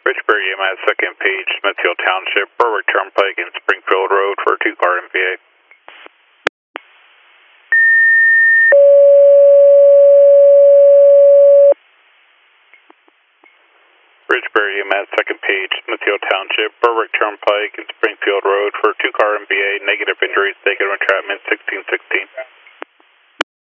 Richburg EMS, second page, Smithfield Township, Berwick Turnpike and Springfield Road for a 2-car MVA. Richburg EMS, second page, Smithfield Township, Berwick Turnpike and Springfield Road for a 2-car MVA, negative injuries, negative entrapment, 1616.